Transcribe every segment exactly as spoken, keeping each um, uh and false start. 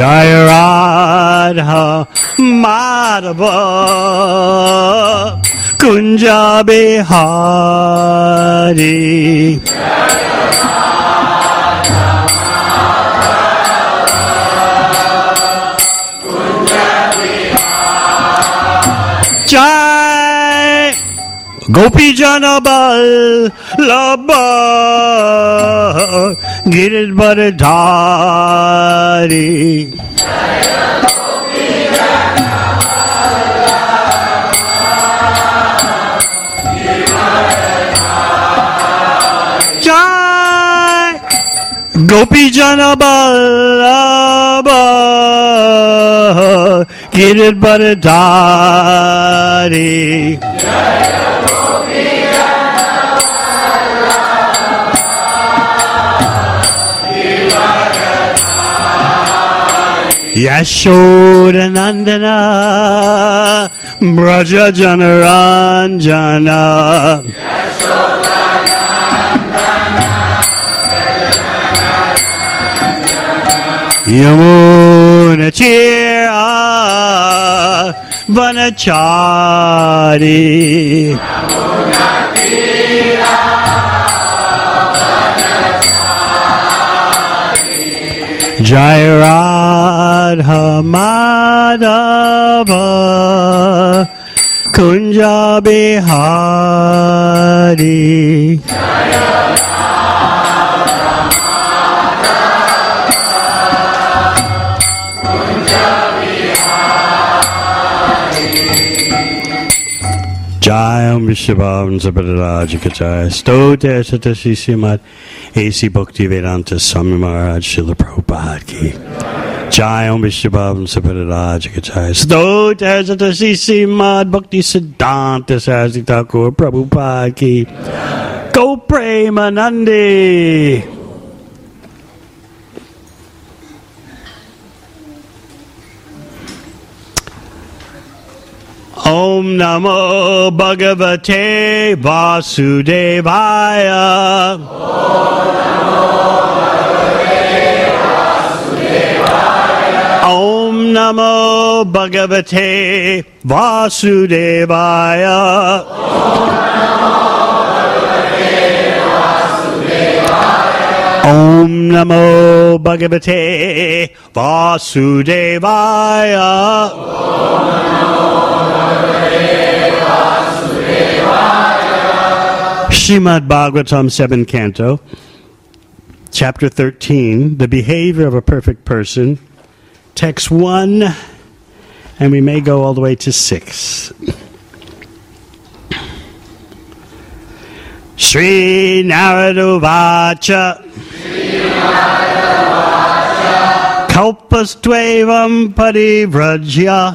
Jai Radha Madhava Kunja Bihari. Jai Gopi Jana Ballabha Giridharadhari. Jai Gopi Jana Ballabha Giridharadhari. Yashoda Nandana Braja Janaranjana. Yamuna Tira Vanachari. Jai Radha Madhava Kunja Bihari. Jayam Vishwabhavan Sabharaj Kachaya Stote Satashi Srimad A C Bhakti Vedanta Swami Maharaj Srila Prabhupada Ki. Jayam Vishwabhavan Sabharaj Kachaya Stote Satashi Srimad Bhakti Siddhanta Saraswati Thakur Prabhupada Ki. Go Premanandi. Om Namo Bhagavate Vasudevaya. Om Namo Bhagavate Vasudevaya. Om Namo Bhagavate Vasudevaya. Srimad Bhagavatam, seventh Canto, Chapter thirteen, The Behavior of a Perfect Person, Text one, and we may go all the way to six. Sri Narada Vacha Kalpastvevam Parivrajya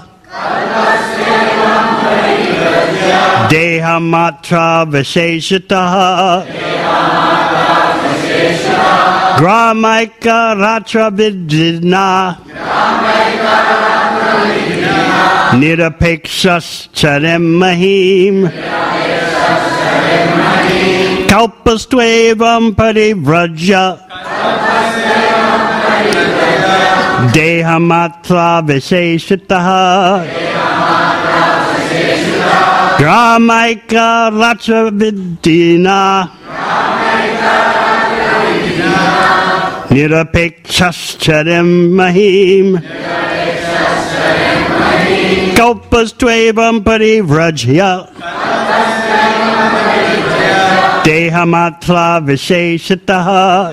Deha Matra Visheshataha Gramaika Ratra Vidina Nirapekshas Charem Mahim Kalpastvevam Parivrajya Deha Matra Visheshataha Gramaika Ratra Vidina Nirapekshas Charem Mahim Kalpastvevam Parivrajya Deha Matra Visheshataha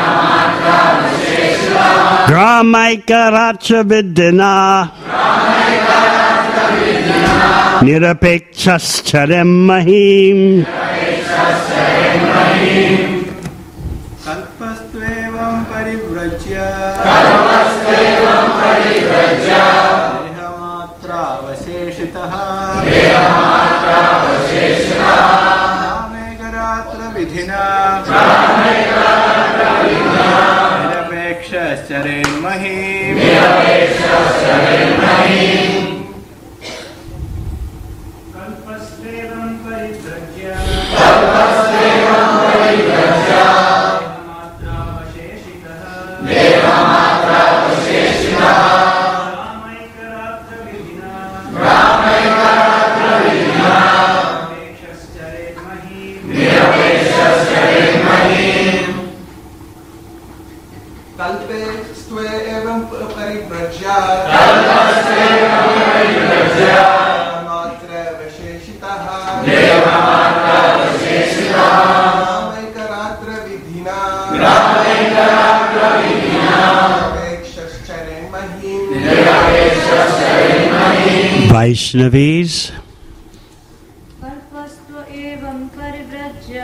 Gramaika Ratra Vidina Nirapekshas Charem Mahim Kalpastvevam Parivrajya Kalpastvevam Parivrajya Dehamatra Vaseshitaha Dehamatra Vaseshitaha Gramaika Vidhina Gramaika Vidhina Nirapekshas Charem Mahim Nirapekshas Charem Mahim Kalpastvevam Parivrajya Kalpastvevam Parivrajya Dehamatra Vaseshitaha Dehamatra Vaseshitaha स्वे एवं परिव्रज्य मात्र विशेषितः ग्रामैकरात्र विधिना निरपेक्षश्चरेन् महीम् Vaishnavis, कल्पस्त्व एवं परिव्रज्य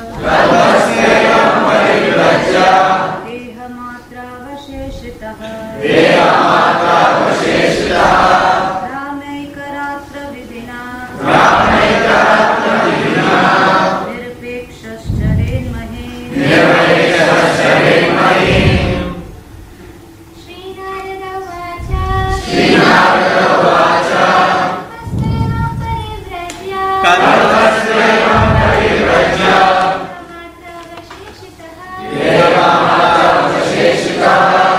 देहमात्रावशेषितः रामैकरात्रविधिना निरपेक्षश्चरेन् महीम् श्रीनारद उवाच कल्पस्त्वेवं परिव्रज्य देहमात्रावशेषितः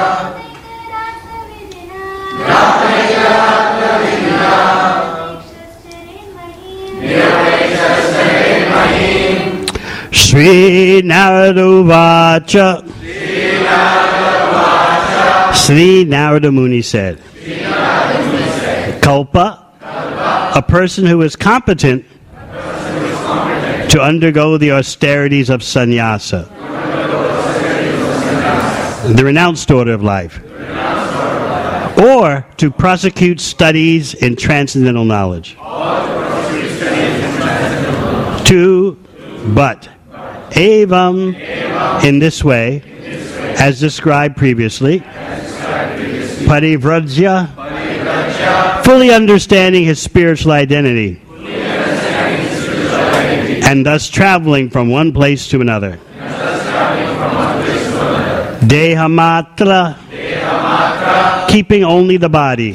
रामैकरात्रविधिना निरपेक्षश्चरेन् महीम् Sri Narada Uvacha. Sri Narada Muni said, Kalpa, a person who is competent to undergo the austerities of sannyasa, the renounced order of life, or to prosecute studies in transcendental knowledge. To, but, evam, in this way, as described previously, parivrajya, fully understanding his spiritual identity, and thus traveling from one place to another. Dehamatra, keeping only the body.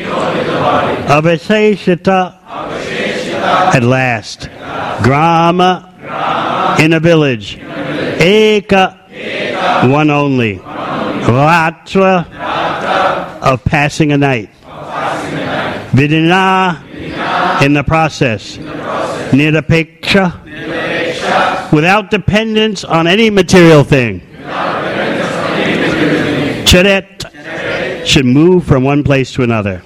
Avasheshita, at last. Grama, in a village. Eka, one only. Ratra, of passing a night. Vidina, in the process. Nirapeksha, without dependence on any material thing. Charet, should move from one place to another.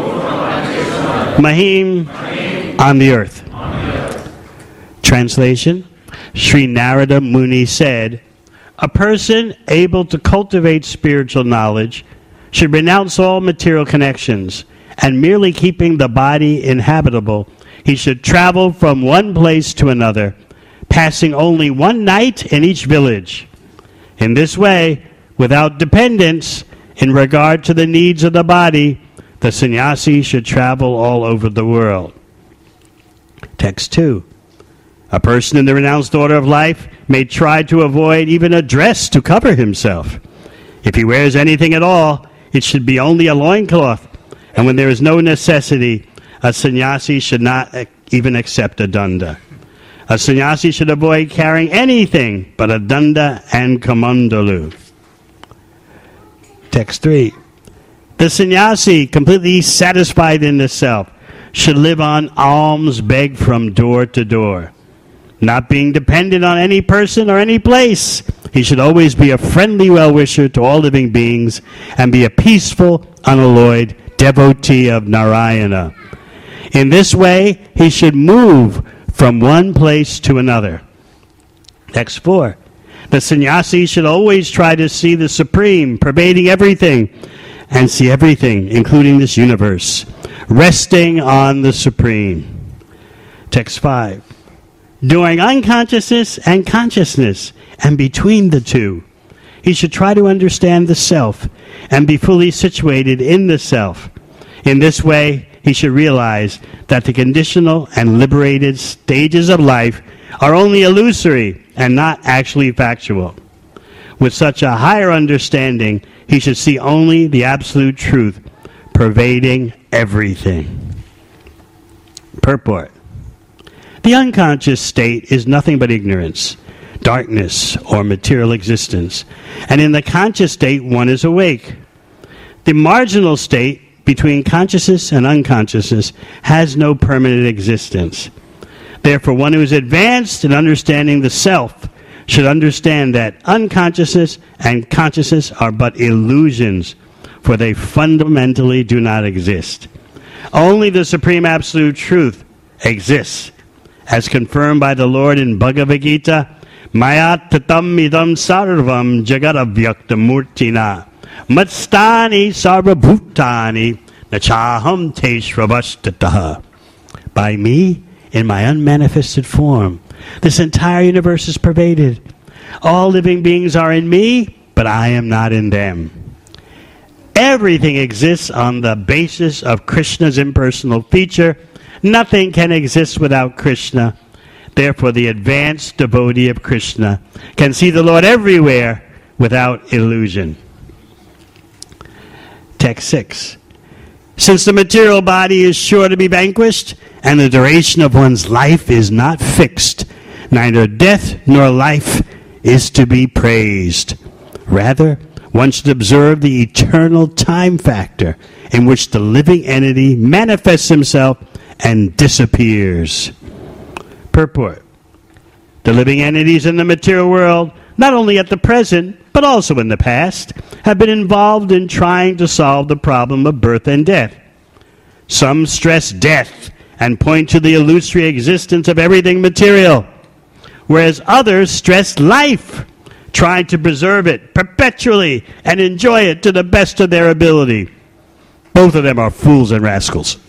Mahim, on the earth. Translation: Sri Narada Muni said, a person able to cultivate spiritual knowledge should renounce all material connections, and merely keeping the body inhabitable, he should travel from one place to another, passing only one night in each village. In this way, without dependence in regard to the needs of the body, the sannyasi should travel all over the world. Text two. A person in the renounced order of life may try to avoid even a dress to cover himself. If he wears anything at all, it should be only a loincloth, and when there is no necessity, a sannyasi should not even accept a danda. A sannyasi should avoid carrying anything but a danda and kamandalu. Text three. The sannyasi, completely satisfied in the self, should live on alms begged from door to door. Not being dependent on any person or any place, he should always be a friendly well-wisher to all living beings and be a peaceful, unalloyed devotee of Narayana. In this way, he should move from one place to another. Text four. The sannyasi should always try to see the Supreme, pervading everything, and see everything, including this universe, resting on the Supreme. Text five. During unconsciousness and consciousness, and between the two, he should try to understand the self and be fully situated in the self. In this way, he should realize that the conditional and liberated stages of life are only illusory and not actually factual. With such a higher understanding, he should see only the absolute truth, pervading everything. Purport. The unconscious state is nothing but ignorance, darkness, or material existence, and in the conscious state one is awake. The marginal state between consciousness and unconsciousness has no permanent existence. Therefore, one who is advanced in understanding the self should understand that unconsciousness and consciousness are but illusions, for they fundamentally do not exist. Only the Supreme Absolute Truth exists, as confirmed by the Lord in Bhagavad Gita, Mayat tatam idam sarvam jagadavyaktamurtina matstani sarvabhutani nachaham teshravastataha. By me, in my unmanifested form, this entire universe is pervaded. All living beings are in me, but I am not in them. Everything exists on the basis of Krishna's impersonal feature. Nothing can exist without Krishna. Therefore, the advanced devotee of Krishna can see the Lord everywhere without illusion. Text six. Since the material body is sure to be vanquished, and the duration of one's life is not fixed, neither death nor life is to be praised. Rather, one should observe the eternal time factor in which the living entity manifests himself and disappears. Purport. The living entities in the material world, not only at the present, but also in the past, have been involved in trying to solve the problem of birth and death. Some stress death and point to the illusory existence of everything material, whereas others stress life, trying to preserve it perpetually and enjoy it to the best of their ability. Both of them are fools and rascals.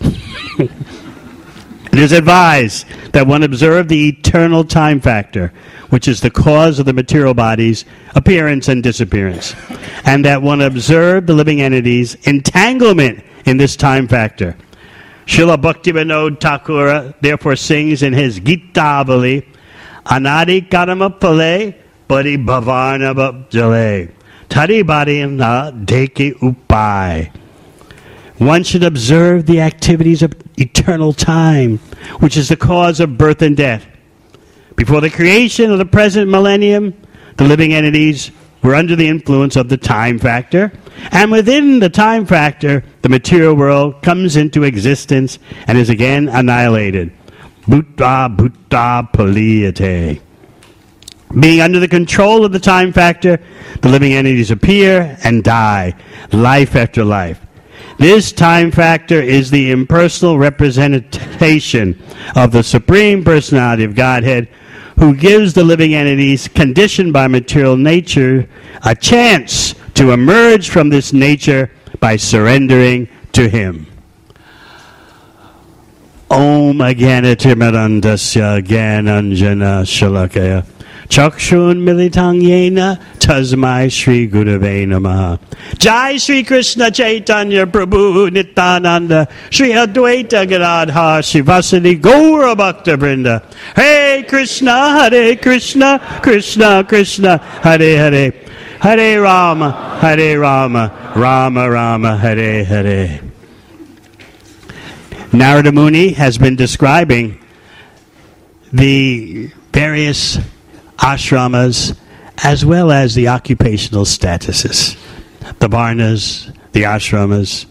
It is advised that one observe the eternal time factor, which is the cause of the material body's appearance and disappearance, and that one observe the living entity's entanglement in this time factor. Srila Bhaktivinoda Thakur therefore sings in his Gita-avali, Anadi Karma Pale Pari Bhavarna Bhajale Tari Bari Na Deki Upai. One should observe the activities of eternal time, which is the cause of birth and death. Before the creation of the present millennium, the living entities were under the influence of the time factor, and within the time factor, the material world comes into existence and is again annihilated. Bhutta bhutta paliyate. Being under the control of the time factor, the living entities appear and die, life after life. This time factor is the impersonal representation of the Supreme Personality of Godhead, who gives the living entities conditioned by material nature a chance to emerge from this nature by surrendering to Him. Om Agyanatimirandasya Gyananjana Shalakaya Chakshun Militang Yena Tasmai Shri Gurave Namaha. Jai Shri Krishna Chaitanya Prabhu Nityananda Shri Advaita Gadadhar Shivasadi Gaura Bhakta Vrinda. Hare Krishna Hare Krishna Krishna Krishna Hare Hare Hare Rama Hare Rama Rama Rama Hare Hare. Narada Muni has been describing the various ashramas as well as the occupational statuses, the varnas, the ashramas.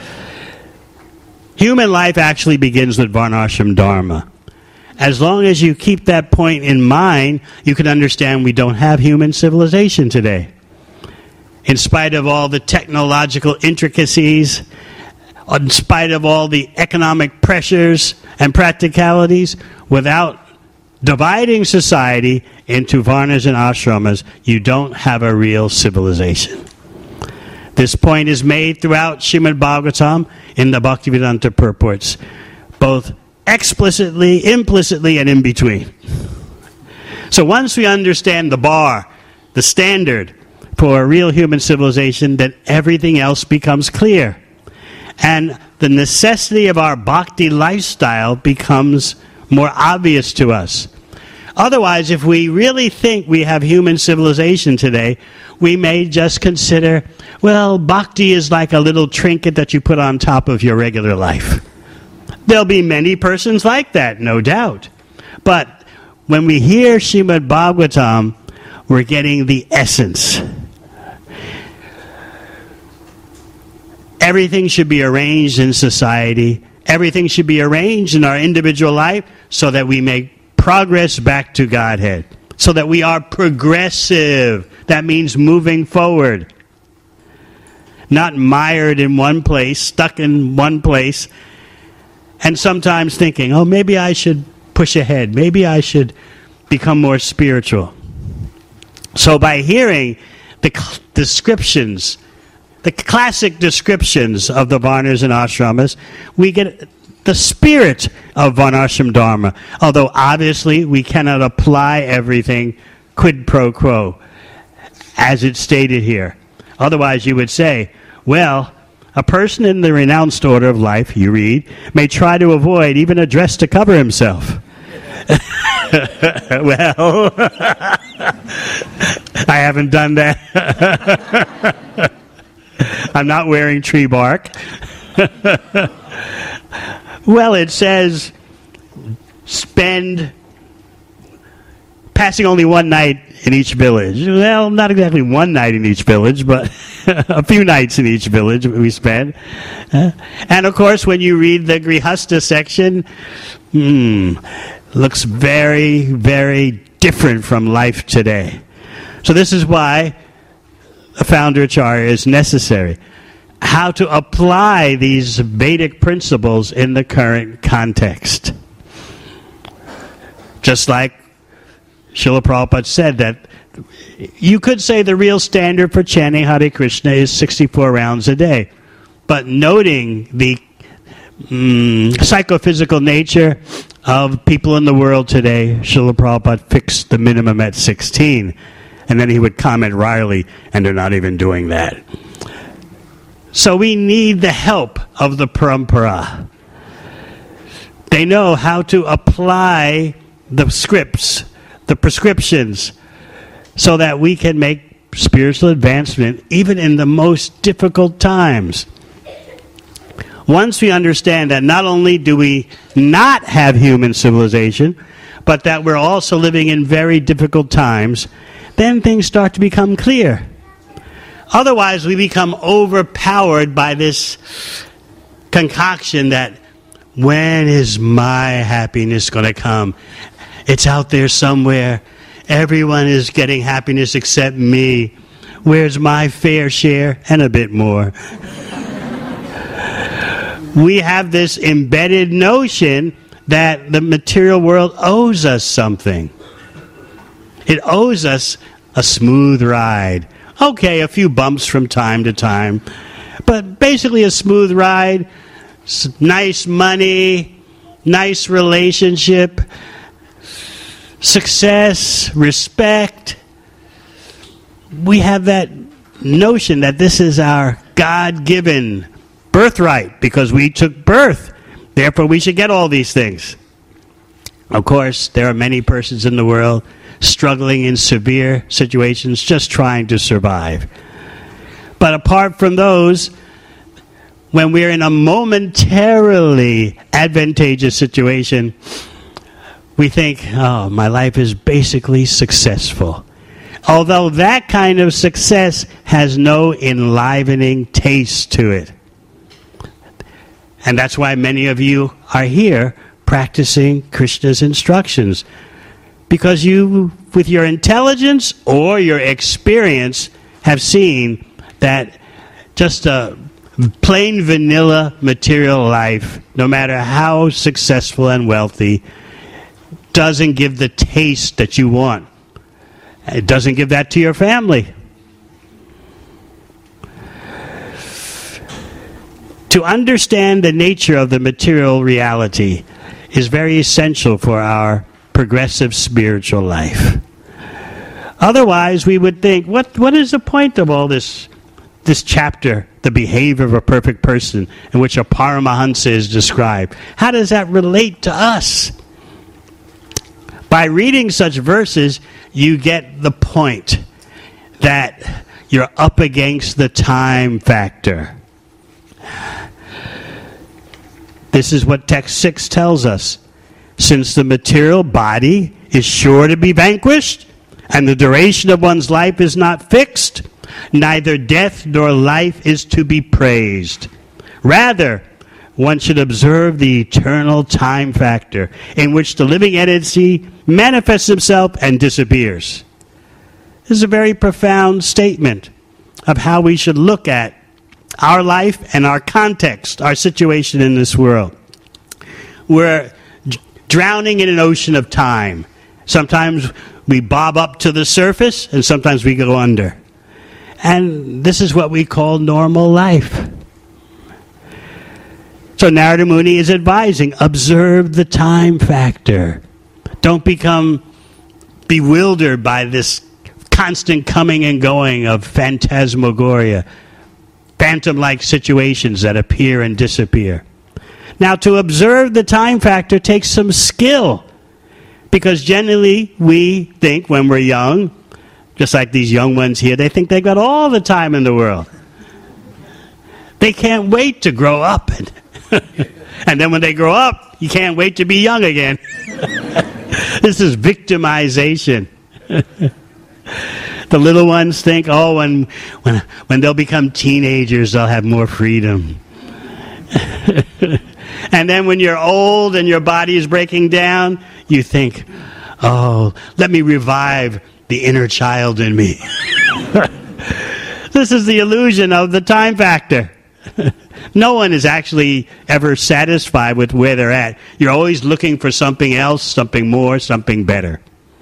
Human life actually begins with varnashram dharma. As long as you keep that point in mind, you can understand we don't have human civilization today. In spite of all the technological intricacies, in spite of all the economic pressures and practicalities, without dividing society into varnas and ashramas, you don't have a real civilization. This point is made throughout Srimad Bhagavatam in the Bhaktivedanta purports, both explicitly, implicitly, and in between. So once we understand the bar, the standard for a real human civilization, then everything else becomes clear. And the necessity of our bhakti lifestyle becomes more obvious to us. Otherwise, if we really think we have human civilization today, we may just consider, well, bhakti is like a little trinket that you put on top of your regular life. There'll be many persons like that, no doubt. But when we hear Srimad Bhagavatam, we're getting the essence. Everything should be arranged in society. Everything should be arranged in our individual life so that we make progress back to Godhead. so that we are progressive. That means moving forward. Not mired in one place, stuck in one place, and sometimes thinking, oh, maybe I should push ahead. Maybe I should become more spiritual. So by hearing the cl- descriptions, the classic descriptions of the Varnas and Ashramas, we get the spirit of Varnashram Dharma. Although obviously we cannot apply everything quid pro quo as it's stated here. Otherwise you would say, well, a person in the renounced order of life, you read, may try to avoid even a dress to cover himself. Well, I haven't done that. I'm not wearing tree bark. Well, it says spend passing only one night in each village. Well, not exactly one night in each village, but a few nights in each village we spend. Uh, and of course, when you read the Grihastha section, hmm, looks very, very different from life today. So this is why a founder acharya is necessary. How to apply these Vedic principles in the current context. Just like Srila Prabhupada said that you could say the real standard for chanting Hare Krishna is sixty-four rounds a day. But noting the mm, psychophysical nature of people in the world today, Srila Prabhupada fixed the minimum at sixteen. And then he would comment wryly, and they're not even doing that. So we need the help of the parampara. They know how to apply the scripts, the prescriptions, so that we can make spiritual advancement even in the most difficult times. Once we understand that not only do we not have human civilization, but that we're also living in very difficult times, then things start to become clear. Otherwise, we become overpowered by this concoction that when is my happiness going to come? It's out there somewhere. Everyone is getting happiness except me. Where's my fair share? And a bit more. We have this embedded notion that the material world owes us something. It owes us a smooth ride. Okay, a few bumps from time to time, but basically a smooth ride, nice money, nice relationship, success, respect. We have that notion that this is our God-given birthright because we took birth. Therefore, we should get all these things. Of course, there are many persons in the world struggling in severe situations, just trying to survive. But apart from those, when we're in a momentarily advantageous situation, we think, oh, my life is basically successful. Although that kind of success has no enlivening taste to it. And that's why many of you are here practicing Krishna's instructions. Because you, with your intelligence or your experience, have seen that just a plain vanilla material life, no matter how successful and wealthy, doesn't give the taste that you want. It doesn't give that to your family. To understand the nature of the material reality is very essential for our progressive spiritual life. Otherwise, we would think, what what is the point of all this this chapter, the behavior of a perfect person, in which a Paramahansa is described? How does that relate to us? By reading such verses, you get the point that you're up against the time factor. This is what text six tells us. Since the material body is sure to be vanquished, and the duration of one's life is not fixed, neither death nor life is to be praised. Rather, one should observe the eternal time factor in which the living entity manifests himself and disappears. This is a very profound statement of how we should look at our life and our context, our situation in this world. We're d- drowning in an ocean of time. Sometimes we bob up to the surface, and sometimes we go under. And this is what we call normal life. So Narada Muni is advising, observe the time factor. Don't become bewildered by this constant coming and going of phantasmagoria, phantom-like situations that appear and disappear. Now, to observe the time factor takes some skill, because generally we think when we're young, just like these young ones here, they think they've got all the time in the world. They can't wait to grow up. And, and then when they grow up, you can't wait to be young again. This is victimization. The little ones think, oh, when, when, when they'll become teenagers, they'll have more freedom. And then when you're old and your body is breaking down, you think, oh, let me revive the inner child in me. This is the illusion of the time factor. No one is actually ever satisfied with where they're at. You're always looking for something else, something more, something better.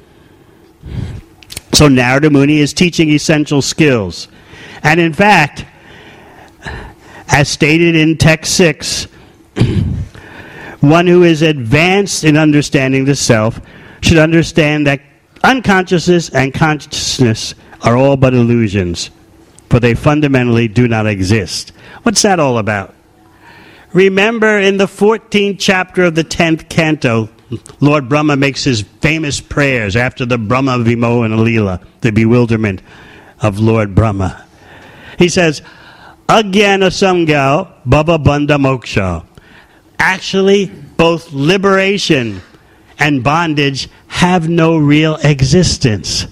So Narada Muni is teaching essential skills. And in fact, as stated in text six, one who is advanced in understanding the self should understand that unconsciousness and consciousness are all but illusions, for they fundamentally do not exist. What's that all about? Remember in the fourteenth chapter of the tenth canto, Lord Brahma makes his famous prayers after the Brahma Vimodana Leela, the bewilderment of Lord Brahma. He says, Ajnana Samgao Bhava Bandha Moksha. Actually, both liberation and bondage have no real existence.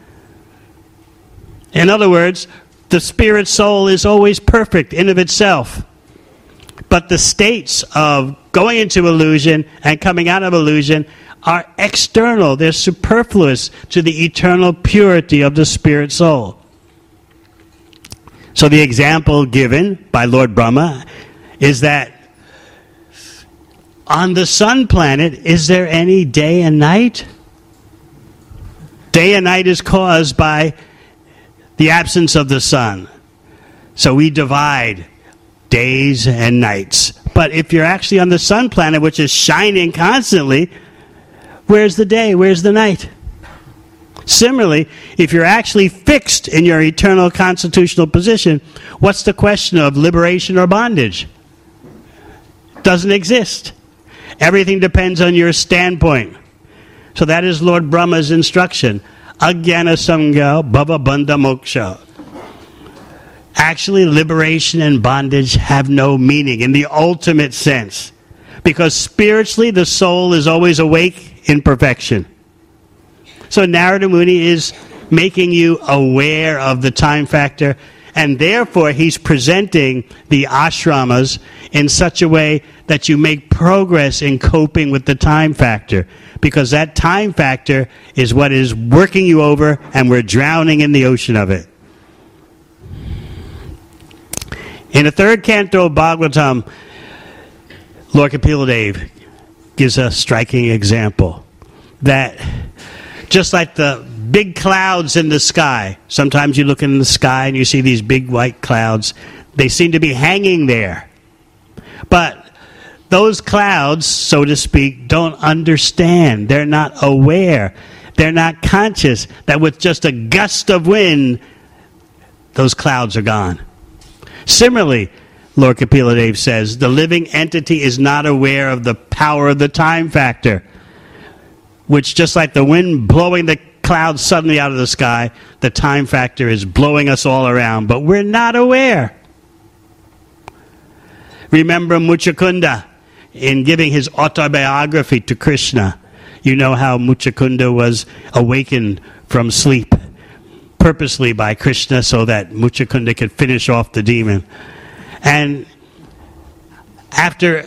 In other words, the spirit soul is always perfect in of itself. But the states of going into illusion and coming out of illusion are external. They're superfluous to the eternal purity of the spirit soul. So the example given by Lord Brahma is that on the sun planet, is there any day and night? Day and night is caused by the absence of the sun. So we divide days and nights. But if you're actually on the sun planet, which is shining constantly, where's the day? Where's the night? Similarly, if you're actually fixed in your eternal constitutional position, what's the question of liberation or bondage? Doesn't exist. Everything depends on your standpoint. So that is Lord Brahma's instruction. Ajnana Samgao Bhava Bandha Moksha. Actually, liberation and bondage have no meaning in the ultimate sense. Because spiritually, the soul is always awake in perfection. So Narada Muni is making you aware of the time factor, and therefore he's presenting the ashramas in such a way that you make progress in coping with the time factor. Because that time factor is what is working you over, and we're drowning in the ocean of it. In the third canto of Bhagavatam, Lord Kapila Dev gives a striking example that just like the big clouds in the sky, sometimes you look in the sky and you see these big white clouds, they seem to be hanging there. But those clouds, so to speak, don't understand. They're not aware. They're not conscious that with just a gust of wind, those clouds are gone. Similarly, Lord Kapila Dev says, the living entity is not aware of the power of the time factor, which just like the wind blowing the clouds suddenly out of the sky, the time factor is blowing us all around, but we're not aware. Remember Muchakunda in giving his autobiography to Krishna. You know how Muchakunda was awakened from sleep purposely by Krishna so that Muchakunda could finish off the demon. And after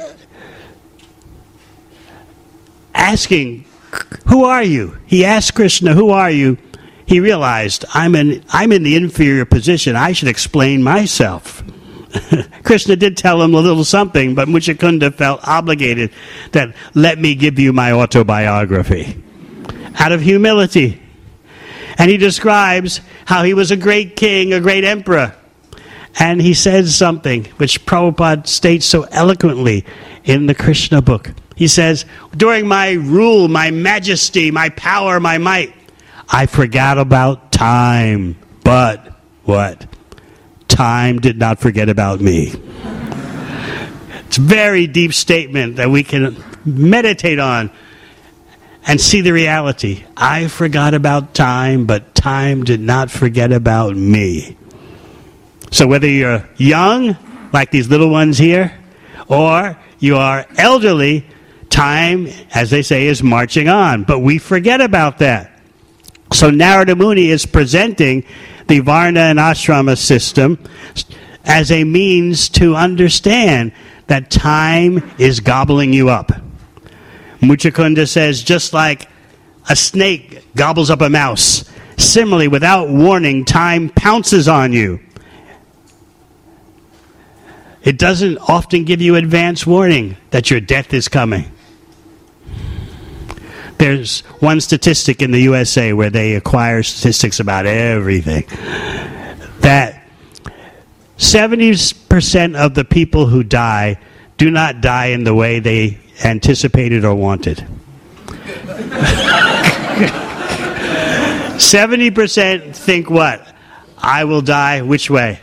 asking, who are you? He asked Krishna, who are you? He realized, I'm in, I'm in the inferior position. I should explain myself. Krishna did tell him a little something, but Muchukunda felt obligated that, let me give you my autobiography. Out of humility. And he describes how he was a great king, a great emperor. And he says something which Prabhupada states so eloquently in the Krishna book. He says, during my rule, my majesty, my power, my might, I forgot about time. But what? Time did not forget about me. It's a very deep statement that we can meditate on and see the reality. I forgot about time, but time did not forget about me. So whether you're young, like these little ones here, or you are elderly, time, as they say, is marching on. But we forget about that. So Narada Muni is presenting the Varna and Ashrama system as a means to understand that time is gobbling you up. Muchukunda says, just like a snake gobbles up a mouse, similarly, without warning, time pounces on you. It doesn't often give you advance warning that your death is coming. There's one statistic in the U S A where they acquire statistics about everything, that seventy percent of the people who die do not die in the way they anticipated or wanted. seventy percent think what? I will die which way?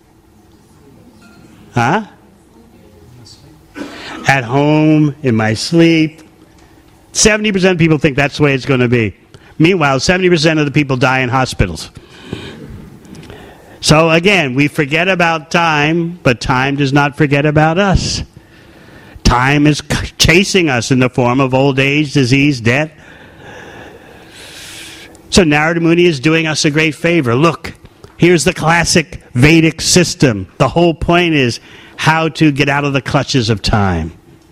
Huh? At home, in my sleep. seventy percent of people think that's the way it's going to be. Meanwhile, seventy percent of the people die in hospitals. So again, we forget about time, but time does not forget about us. Time is chasing us in the form of old age, disease, death. So Narada Muni is doing us a great favor. Look, here's the classic Vedic system. The whole point is how to get out of the clutches of time.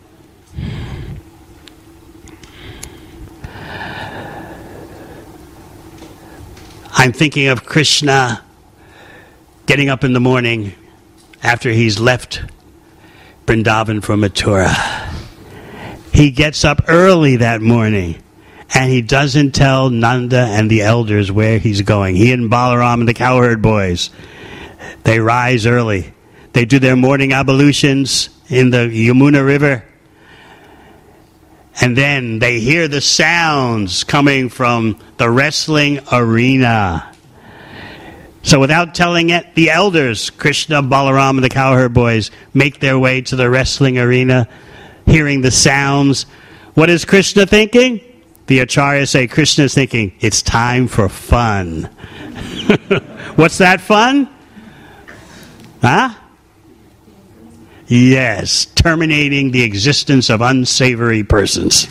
I'm thinking of Krishna getting up in the morning after he's left Vrindavan for Mathura. He gets up early that morning, and he doesn't tell Nanda and the elders where he's going. He and Balaram and the cowherd boys, they rise early. They do their morning ablutions in the Yamuna River, and then they hear the sounds coming from the wrestling arena. So without telling it, the elders, Krishna, Balaram, and the cowherd boys, make their way to the wrestling arena, hearing the sounds. What is Krishna thinking? The acharyas say Krishna is thinking, it's time for fun. What's that fun? Huh? Yes, terminating the existence of unsavory persons.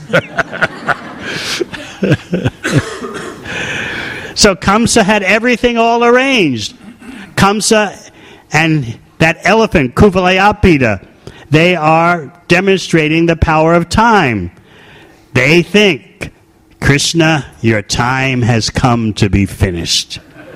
So Kamsa had everything all arranged. Kamsa and that elephant, Kuvalayapita, they are demonstrating the power of time. They think, Krishna, your time has come to be finished.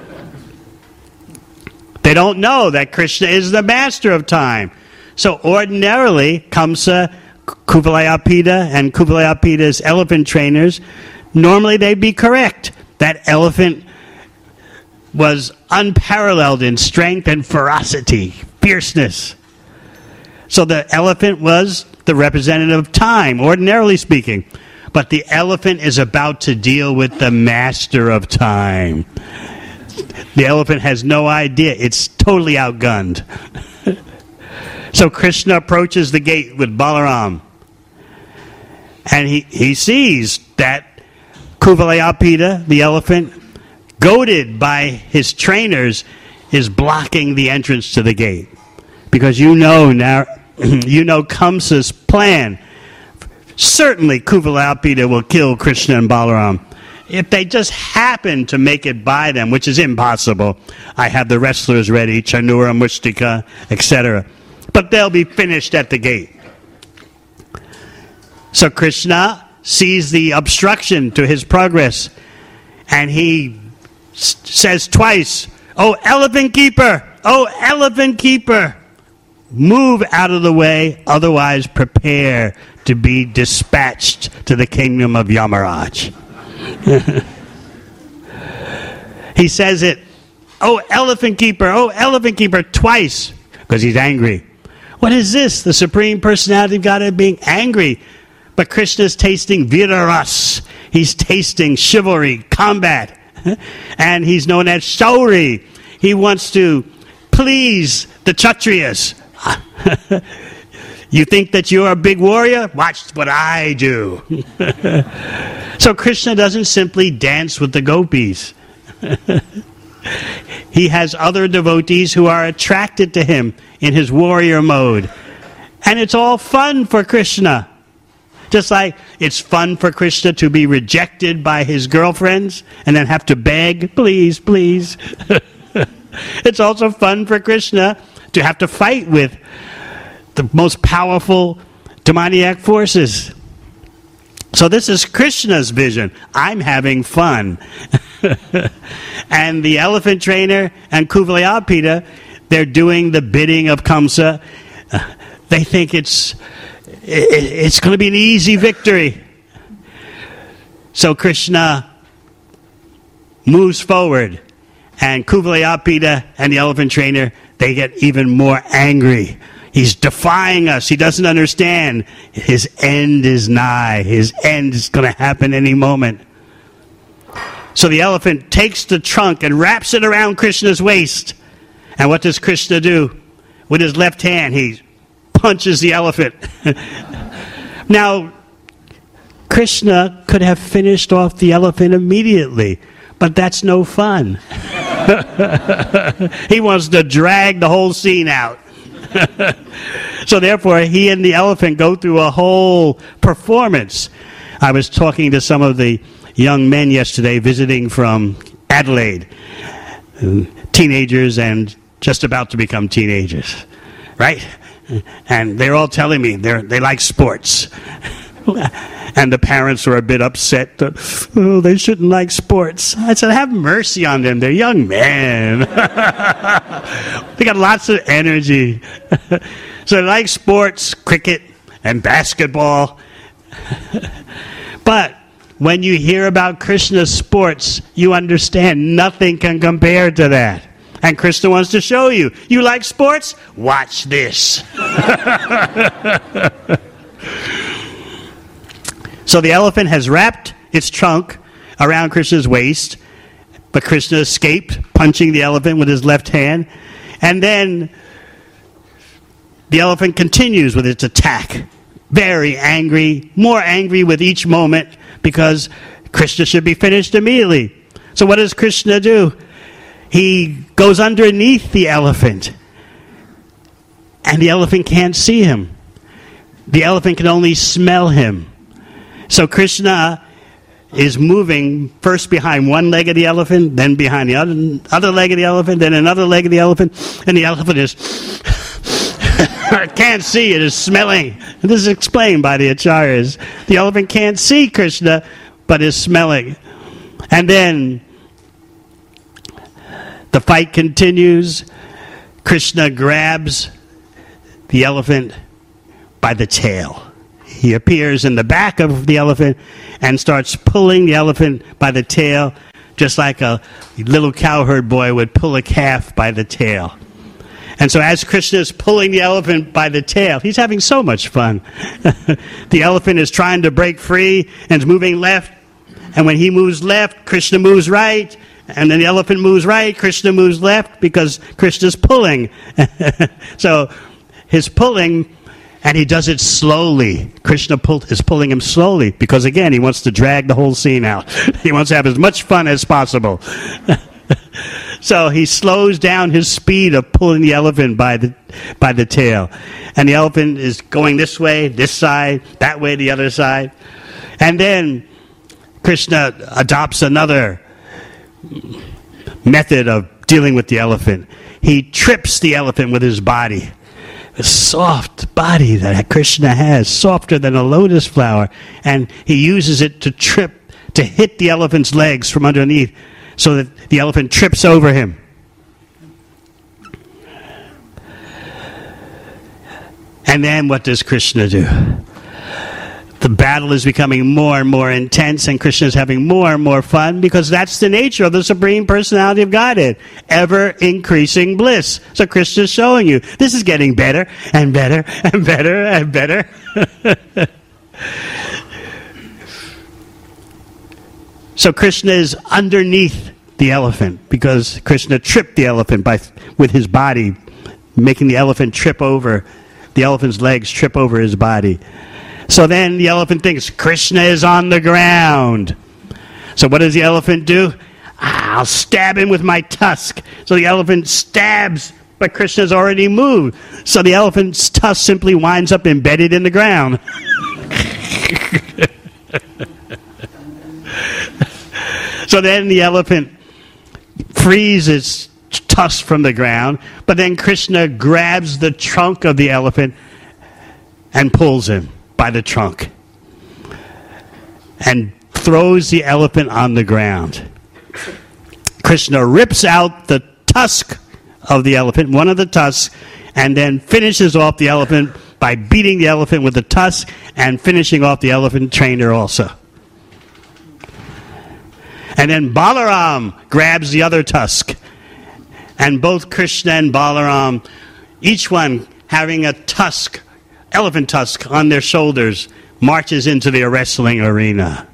They don't know that Krishna is the master of time. So ordinarily, Kamsa, Kuvalayapita, and Kuvalayapita's elephant trainers, normally they'd be correct. That elephant was unparalleled in strength and ferocity, fierceness. So the elephant was the representative of time, ordinarily speaking. But the elephant is about to deal with the master of time. The elephant has no idea. It's totally outgunned. So Krishna approaches the gate with Balaram. And he, he sees that Kuvalayapita, the elephant, goaded by his trainers, is blocking the entrance to the gate. Because you know now, you know Kamsa's plan. Certainly Kuvalayapita will kill Krishna and Balaram. If they just happen to make it by them, which is impossible, I have the wrestlers ready, Chanura, Mustika, et cetera. But they'll be finished at the gate. So Krishna sees the obstruction to his progress, and he s- says twice, "Oh, elephant keeper! Oh, elephant keeper! Move out of the way, otherwise prepare to be dispatched to the kingdom of Yamaraj." He says it, "Oh, elephant keeper! Oh, elephant keeper!" twice, because he's angry. What is this? The Supreme Personality of Godhead being angry. But Krishna's tasting Viraras. He's tasting chivalry, combat. And he's known as Shauri. He wants to please the Kshatriyas. You think that you're a big warrior? Watch what I do. So Krishna doesn't simply dance with the gopis. He has other devotees who are attracted to him in his warrior mode. And it's all fun for Krishna. Just like it's fun for Krishna to be rejected by his girlfriends and then have to beg, please, please. It's also fun for Krishna to have to fight with the most powerful demoniac forces. So this is Krishna's vision. I'm having fun. And the elephant trainer and Kuvalayapita, they're doing the bidding of Kamsa. Uh, they think it's it, it's going to be an easy victory. So Krishna moves forward, and Kuvalayapita and the elephant trainer, they get even more angry. He's defying us. He doesn't understand. His end is nigh. His end is going to happen any moment. So the elephant takes the trunk and wraps it around Krishna's waist. And what does Krishna do? With his left hand, he punches the elephant. Now, Krishna could have finished off the elephant immediately, but that's no fun. He wants to drag the whole scene out. So therefore, he and the elephant go through a whole performance. I was talking to some of the young men yesterday visiting from Adelaide, teenagers and just about to become teenagers, right? And they're all telling me they they like sports. And the parents were a bit upset that, oh, they shouldn't like sports. I said, have mercy on them. They're young men. They got lots of energy. So they like sports, cricket, and basketball. But when you hear about Krishna's sports, you understand nothing can compare to that. And Krishna wants to show you. You like sports? Watch this. So the elephant has wrapped its trunk around Krishna's waist, but Krishna escaped, punching the elephant with his left hand. And then the elephant continues with its attack. Very angry, more angry with each moment, because Krishna should be finished immediately. So what does Krishna do? He goes underneath the elephant, and the elephant can't see him. The elephant can only smell him. So Krishna is moving first behind one leg of the elephant, then behind the other, other leg of the elephant, then another leg of the elephant, and the elephant is can't see, it is smelling. And this is explained by the acharyas. The elephant can't see Krishna, but is smelling. And then the fight continues. Krishna grabs the elephant by the tail. He appears in the back of the elephant and starts pulling the elephant by the tail, just like a little cowherd boy would pull a calf by the tail. And so as Krishna is pulling the elephant by the tail, he's having so much fun. The elephant is trying to break free and is moving left. And when he moves left, Krishna moves right. And then the elephant moves right, Krishna moves left, because Krishna's pulling. So his pulling... And he does it slowly. Krishna pull, is pulling him slowly because, again, he wants to drag the whole scene out. He wants to have as much fun as possible. So he slows down his speed of pulling the elephant by the by the tail. And the elephant is going this way, this side, that way, the other side. And then Krishna adopts another method of dealing with the elephant. He trips the elephant with his body. a soft body that Krishna has, softer than a lotus flower, and he uses it to trip, to hit the elephant's legs from underneath so that the elephant trips over him. And then what does Krishna do? The battle is becoming more and more intense, and Krishna is having more and more fun, because that's the nature of the Supreme Personality of Godhead. Ever-increasing bliss. So Krishna is showing you, this is getting better and better and better and better. So Krishna is underneath the elephant, because Krishna tripped the elephant by with his body, making the elephant trip over, the elephant's legs trip over his body. So then the elephant thinks Krishna is on the ground. So what does the elephant do? I'll stab him with my tusk. So the elephant stabs, but Krishna's already moved. So the elephant's tusk simply winds up embedded in the ground. So then the elephant frees its tusk from the ground, but then Krishna grabs the trunk of the elephant and pulls him by the trunk and throws the elephant on the ground. Krishna rips out the tusk of the elephant, one of the tusks, and then finishes off the elephant by beating the elephant with the tusk and finishing off the elephant trainer also. And then Balaram grabs the other tusk, and both Krishna and Balaram, each one having a tusk, elephant tusk on their shoulders, marches into the wrestling arena.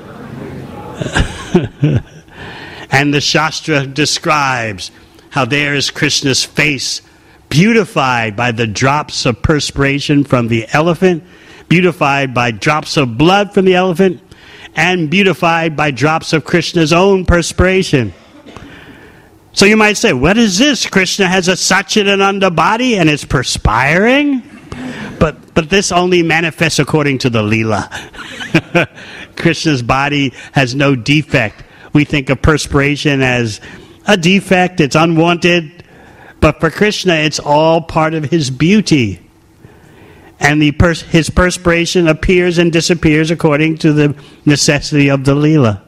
And the Shastra describes how there is Krishna's face, beautified by the drops of perspiration from the elephant, beautified by drops of blood from the elephant, and beautified by drops of Krishna's own perspiration. So you might say, what is this? Krishna has a Satchidananda body and it's perspiring? But but this only manifests according to the Leela. Krishna's body has no defect. We think of perspiration as a defect, it's unwanted. But for Krishna, it's all part of his beauty. And the pers- his perspiration appears and disappears according to the necessity of the Leela.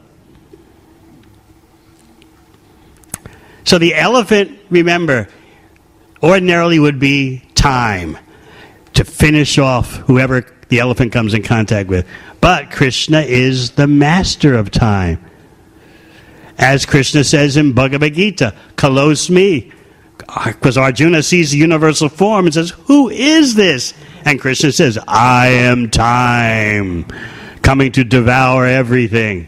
So the elephant, remember, ordinarily would be time to finish off whoever the elephant comes in contact with. But Krishna is the master of time. As Krishna says in Bhagavad Gita, Kalosmi, because Arjuna sees the universal form and says, who is this? And Krishna says, I am time, coming to devour everything.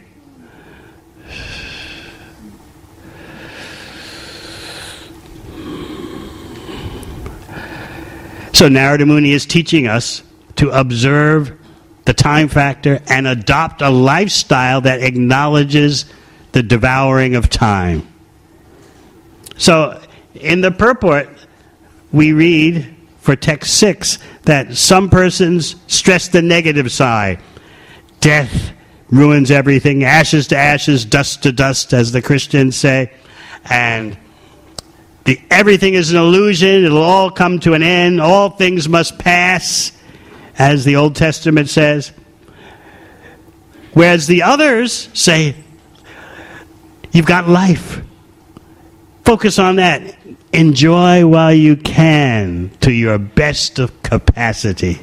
So Narada Muni is teaching us to observe the time factor and adopt a lifestyle that acknowledges the devouring of time. So in the purport, we read for text six that some persons stress the negative side. Death ruins everything, ashes to ashes, dust to dust, as the Christians say. And the, everything is an illusion, it'll all come to an end, all things must pass, as the Old Testament says. Whereas the others say, you've got life. Focus on that. Enjoy while you can to your best of capacity.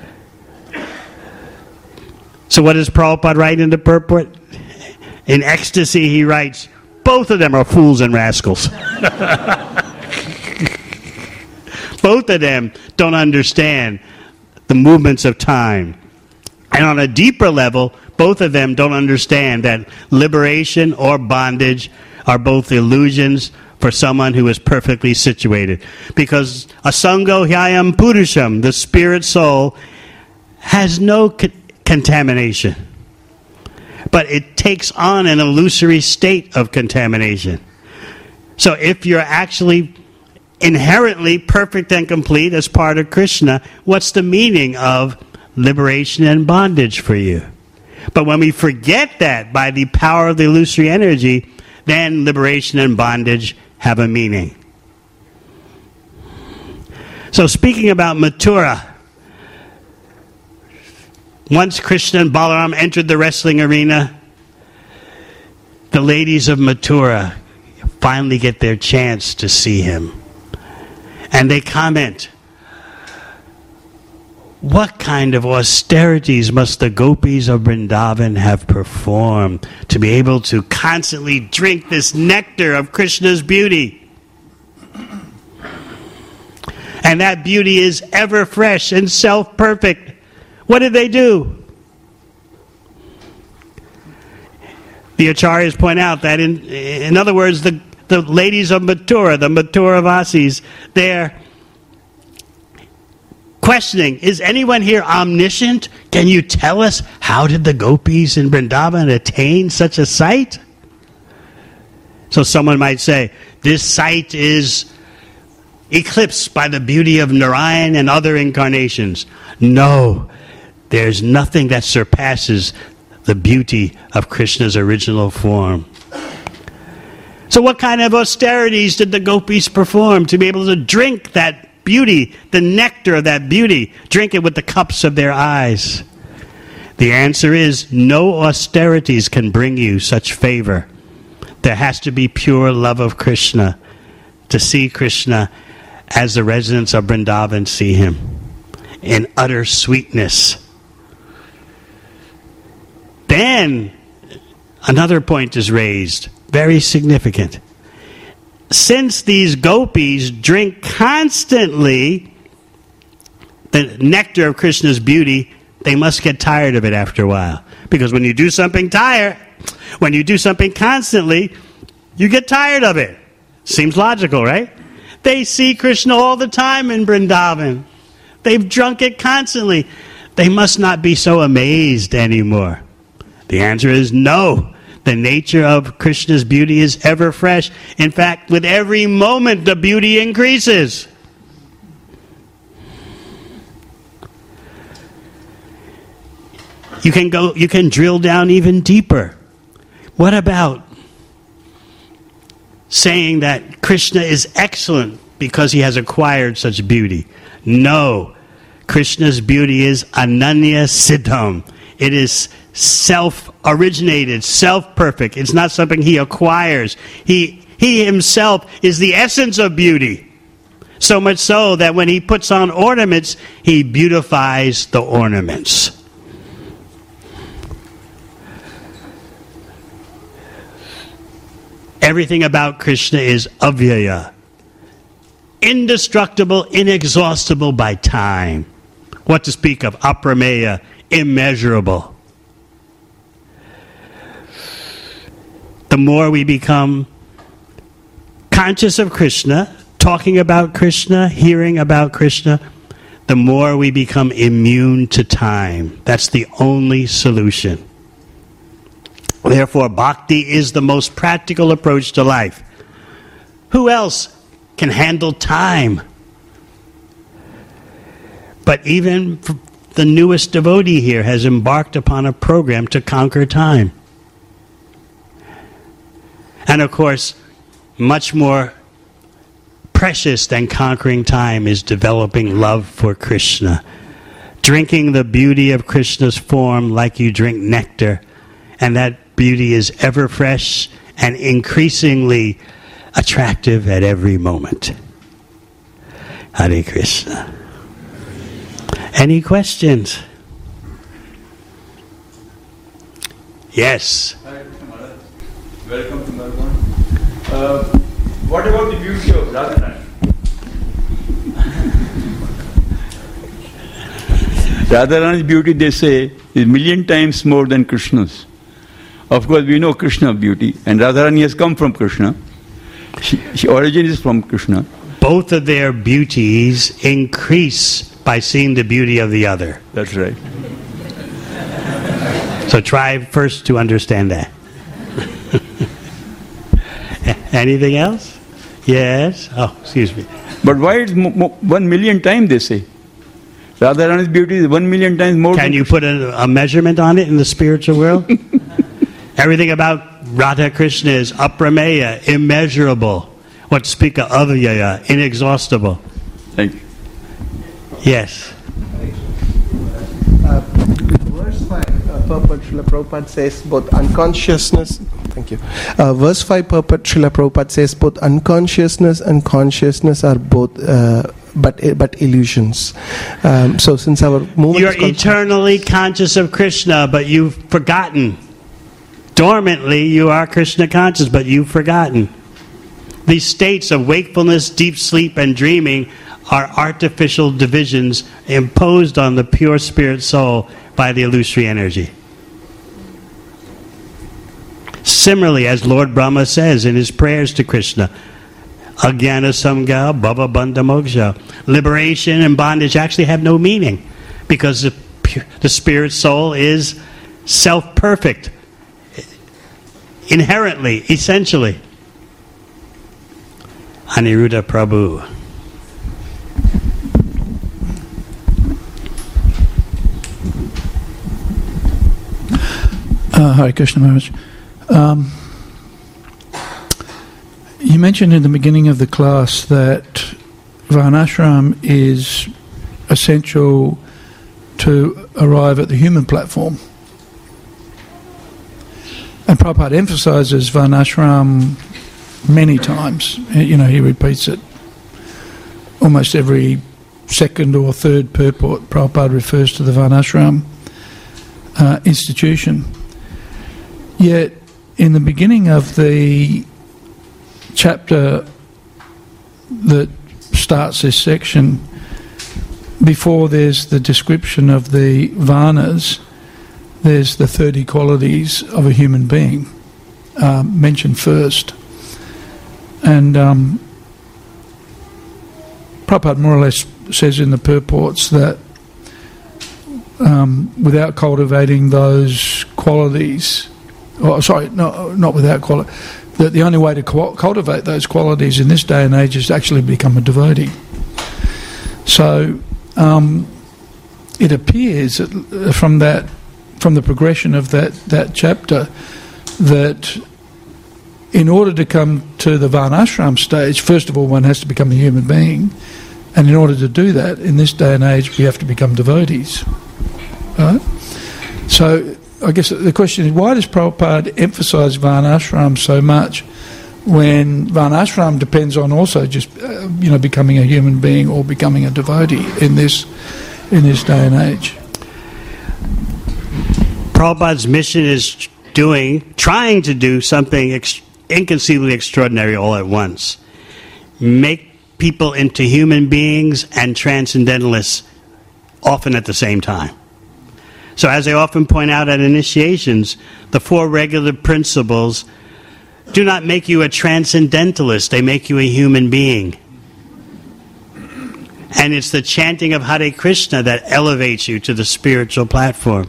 So what does Prabhupada write in the purport? In ecstasy he writes, both of them are fools and rascals. Both of them don't understand the movements of time. And on a deeper level, both of them don't understand that liberation or bondage are both illusions for someone who is perfectly situated. Because asango hyayam purusham, the spirit soul, has no co- contamination. But it takes on an illusory state of contamination. So if you're actually inherently perfect and complete as part of Krishna, what's the meaning of liberation and bondage for you? But when we forget that by the power of the illusory energy, then liberation and bondage have a meaning. So speaking about Mathura, once Krishna and Balaram entered the wrestling arena, the ladies of Mathura finally get their chance to see him. And they comment, what kind of austerities must the gopis of Vrindavan have performed to be able to constantly drink this nectar of Krishna's beauty? And that beauty is ever fresh and self-perfect. What did they do? The acharyas point out that, in, in other words, the, the ladies of Mathura, the Mathura Vasis, they're questioning, is anyone here omniscient? Can you tell us how did the gopis in Vrindavan attain such a sight? So someone might say, this sight is eclipsed by the beauty of Narayan and other incarnations. No, there's nothing that surpasses the beauty of Krishna's original form. So what kind of austerities did the gopis perform to be able to drink that beauty, the nectar of that beauty, drink it with the cups of their eyes? The answer is no austerities can bring you such favor. There has to be pure love of Krishna to see Krishna as the residents of Vrindavan see him, in utter sweetness. Then another point is raised, very significant. Since these gopis drink constantly the nectar of Krishna's beauty, they must get tired of it after a while. Because when you do something tired, when you do something constantly, you get tired of it. Seems logical, right? They see Krishna all the time in Vrindavan. They've drunk it constantly. They must not be so amazed anymore. The answer is no. The nature of Krishna's beauty is ever fresh. In fact, with every moment, the beauty increases. You can go, you can drill down even deeper. What about saying that Krishna is excellent because he has acquired such beauty? No. Krishna's beauty is ananya siddham. It is self-originated, self-perfect. It's not something he acquires. He, he himself is the essence of beauty. So much so that when he puts on ornaments, he beautifies the ornaments. Everything about Krishna is avyaya, indestructible, inexhaustible by time. What to speak of aprameya, immeasurable. The more we become conscious of Krishna, talking about Krishna, hearing about Krishna, the more we become immune to time. That's the only solution. Therefore, bhakti is the most practical approach to life. Who else can handle time? But even the newest devotee here has embarked upon a program to conquer time. And of course, much more precious than conquering time is developing love for Krishna. Drinking the beauty of Krishna's form like you drink nectar. And that beauty is ever fresh and increasingly attractive at every moment. Hare Krishna. Any questions? Yes. Hare Krishna Maharaj. Welcome to Melbourne. Uh, what about the beauty of Radharani? Radharani's beauty, they say, is a million times more than Krishna's. Of course, we know Krishna's beauty, and Radharani has come from Krishna. She, she origin is from Krishna. Both of their beauties increase by seeing the beauty of the other. That's right. So try first to understand that. Anything else? Yes? Oh, excuse me. But why it's mo- mo- one million times, they say? Radharani's beauty is one million times more Can than you Krishna. put a, a measurement on it in the spiritual world? Everything about Radha Krishna is aprameya, immeasurable. What to speak of avyaya, inexhaustible. Thank you. Yes. Uh, verse five, uh, Purport Srila Prabhupada says both unconsciousness. Thank you. Uh, verse five, Purport Srila Prabhupada says both unconsciousness and consciousness are both, uh, but but illusions. Um, so since our movement, You're is con- eternally conscious of Krishna, but you've forgotten. Dormantly, you are Krishna conscious, but you've forgotten. These states of wakefulness, deep sleep, and dreaming are artificial divisions imposed on the pure spirit soul by the illusory energy. Similarly, as Lord Brahma says in his prayers to Krishna, Ajnana Samga Bhava Bandha Moksha, liberation and bondage actually have no meaning because the, pure, the spirit soul is self-perfect, inherently, essentially. Aniruddha Prabhu. Uh, Hare Krishna Maharaj. Um, you mentioned in the beginning of the class that Varnashram is essential to arrive at the human platform. And Prabhupada emphasizes Varnashram many times. You know, he repeats it almost every second or third purport. Prabhupada refers to the Varnashram uh, institution. Yet, in the beginning of the chapter that starts this section, before there's the description of the Varnas, there's the thirty qualities of a human being uh, mentioned first. And um, Prabhupada more or less says in the purports that um, without cultivating those qualities, oh, sorry, no, not without quality, that the only way to cu- cultivate those qualities in this day and age is to actually become a devotee. So um, it appears that from that, from the progression of that, that chapter, that in order to come to the Varnashram stage, first of all, one has to become a human being. And in order to do that, in this day and age, we have to become devotees. Right? So I guess the question is, why does Prabhupada emphasise Varnashram so much when Varnashram depends on also just, uh, you know, becoming a human being or becoming a devotee in this, in this day and age? Prabhupada's mission is doing, trying to do something ex- inconceivably extraordinary all at once. Make people into human beings and transcendentalists often at the same time. So as I often point out at initiations, the four regular principles do not make you a transcendentalist, they make you a human being. And it's the chanting of Hare Krishna that elevates you to the spiritual platform.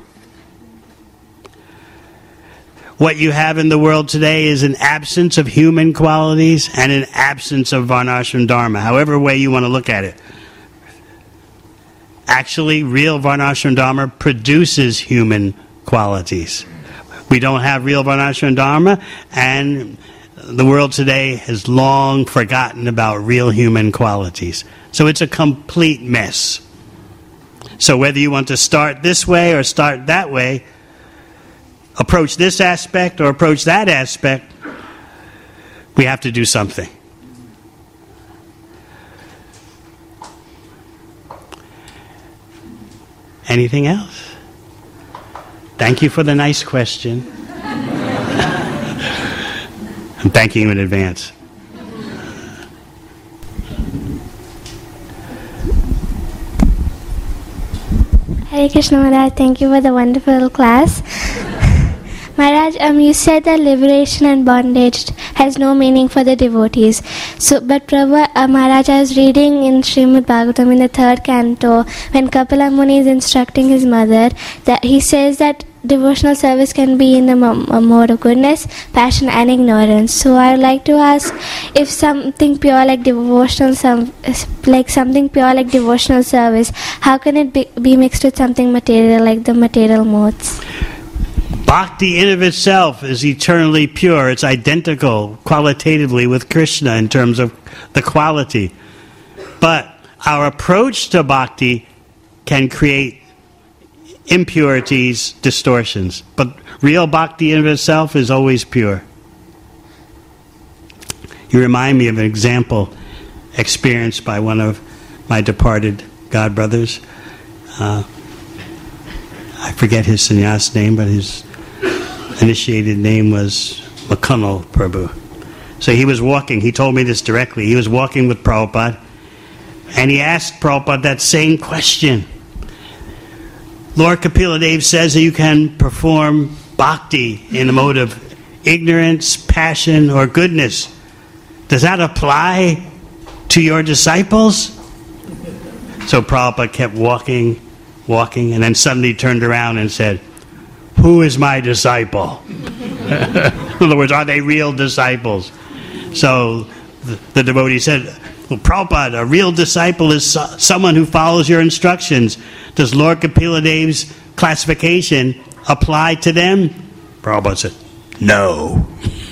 What you have in the world today is an absence of human qualities and an absence of Varnashram Dharma, however way you want to look at it. Actually, real Varnashram Dharma produces human qualities. We don't have real Varnashram Dharma, and the world today has long forgotten about real human qualities. So it's a complete mess. So whether you want to start this way or start that way, approach this aspect or approach that aspect, we have to do something. Anything else? Thank you for the nice question. I'm thanking you in advance. Hare Krishna Maharaj, thank you for the wonderful class. Maharaj, um, you said that liberation and bondage has no meaning for the devotees. So, but Prabhu, uh, Maharaj, I was reading in Srimad Bhagavatam in the third canto when Kapila Muni is instructing his mother, that he says that devotional service can be in the m- mode of goodness, passion and ignorance. So I would like to ask if something pure like devotional, some, like something pure like devotional service, how can it be, be mixed with something material like the material modes? Bhakti in of itself is eternally pure. It's identical qualitatively with Krishna in terms of the quality. But our approach to bhakti can create impurities, distortions. But real bhakti in itself is always pure. You remind me of an example experienced by one of my departed God brothers. Uh, I forget his sannyas name, but his initiated name was Makunal Prabhu. So he was walking, he told me this directly, he was walking with Prabhupada, and he asked Prabhupada that same question. Lord Kapila Dev says that you can perform bhakti in a mode of ignorance, passion, or goodness. Does that apply to your disciples? So Prabhupada kept walking, walking, and then suddenly turned around and said, who is my disciple? In other words, are they real disciples? So the, the devotee said, well, Prabhupada, a real disciple is so, someone who follows your instructions. Does Lord Kapila Dev's classification apply to them? Prabhupada said, no.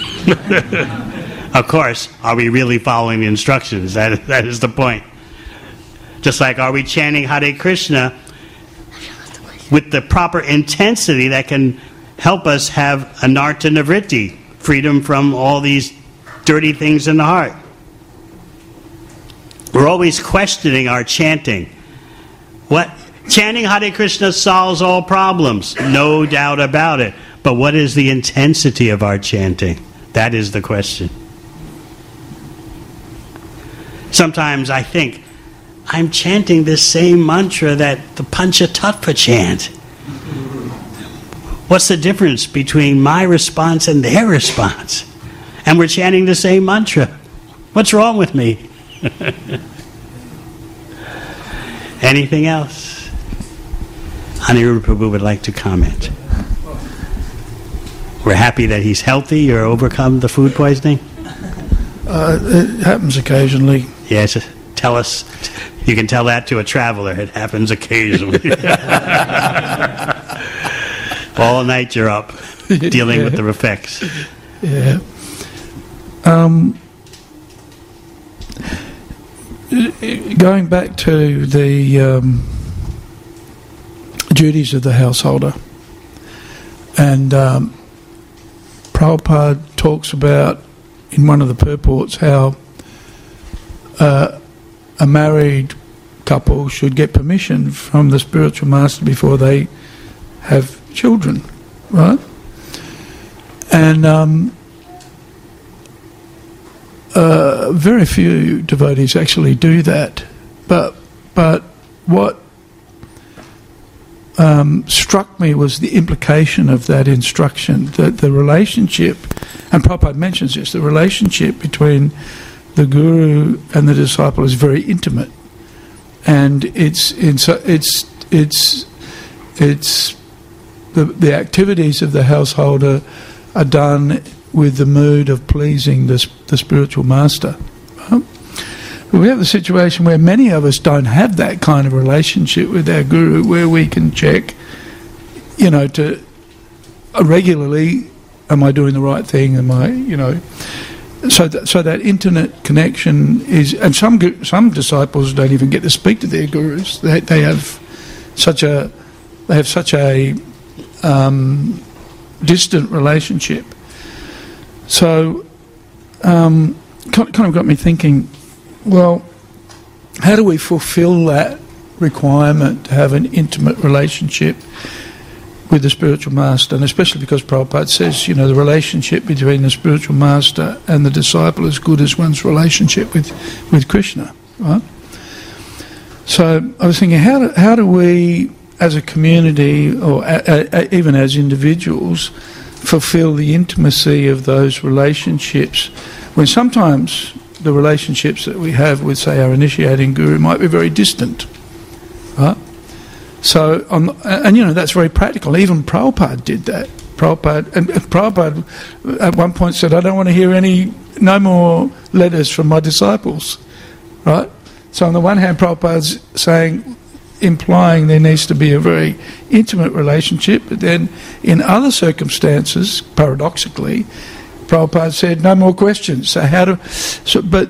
Of course, are we really following the instructions? That, that is the point. Just like, are we chanting Hare Krishna with the proper intensity that can help us have anartha nivritti, freedom from all these dirty things in the heart? We're always questioning our chanting. What chanting Hare Krishna solves all problems, no doubt about it. But what is the intensity of our chanting? That is the question. Sometimes I think, I'm chanting this same mantra that the Panchatattva chant. What's the difference between my response and their response? And we're chanting the same mantra. What's wrong with me? Anything else? Aniruddha Prabhu would like to comment. We're happy that he's healthy or overcome the food poisoning. Uh, it happens occasionally. Yes, tell us. You can tell that to a traveler. It happens occasionally. All night you're up dealing yeah. with the effects. Yeah. Um, going back to the um, duties of the householder, and um, Prabhupada talks about in one of the purports how uh, a married couple should get permission from the spiritual master before they have children, right? And um, uh, very few devotees actually do that. But but what um, struck me was the implication of that instruction, that the relationship, and Prabhupada mentions this, the relationship between the guru and the disciple is very intimate, and it's it's it's it's it's the the activities of the householder are done with the mood of pleasing the the spiritual master. Right? But we have the situation where many of us don't have that kind of relationship with our guru, where we can check, you know, to uh, regularly, am I doing the right thing? Am I, you know? So that, so that intimate connection is, and some some disciples don't even get to speak to their gurus. They they have such a they have such a um, distant relationship. So um, kind of got me thinking, well, how do we fulfil that requirement to have an intimate relationship with the spiritual master? And especially because Prabhupada says, you know, the relationship between the spiritual master and the disciple is good as one's relationship with, with Krishna, right? So I was thinking, how do, how do we, as a community, or a, a, a, even as individuals, fulfill the intimacy of those relationships when sometimes the relationships that we have with, say, our initiating guru might be very distant, right? So, on, and you know, that's very practical. Even Prabhupada did that. Prabhupada, and Prabhupada at one point said, I don't want to hear any, no more letters from my disciples, right? So on the one hand, Prabhupada's saying, implying there needs to be a very intimate relationship, but then in other circumstances, paradoxically, Prabhupada said, no more questions. So how do, so, but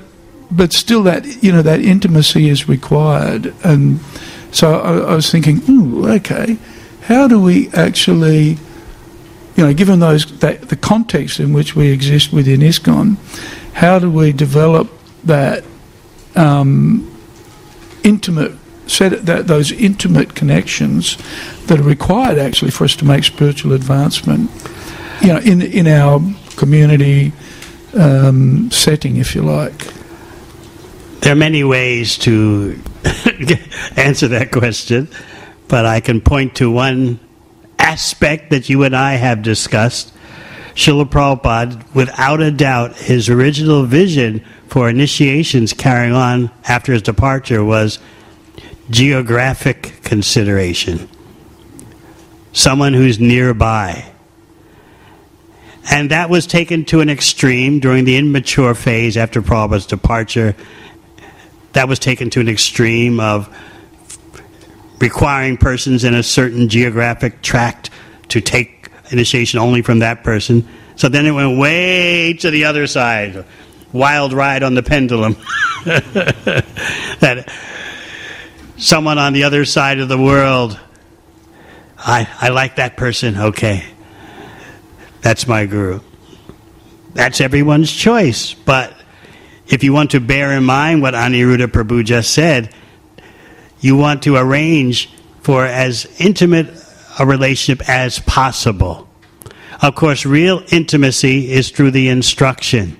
but still, that you know that intimacy is required, and so I, I was thinking, ooh, okay, how do we actually, you know, given those that, the context in which we exist within ISKCON, how do we develop that um, intimate set that those intimate connections that are required actually for us to make spiritual advancement, you know, in in our community um, setting, if you like. There are many ways to answer that question, but I can point to one aspect that you and I have discussed. Srila Prabhupada, without a doubt, his original vision for initiations carrying on after his departure was geographic consideration. Someone who's nearby. And that was taken to an extreme during the immature phase after Prabhupada's departure. That was taken to an extreme of requiring persons in a certain geographic tract to take initiation only from that person. So then it went way to the other side. Wild ride on the pendulum. That someone on the other side of the world, I, I like that person, okay. That's my guru. That's everyone's choice. But if you want to bear in mind what Aniruddha Prabhu just said, you want to arrange for as intimate a relationship as possible. Of course, real intimacy is through the instruction.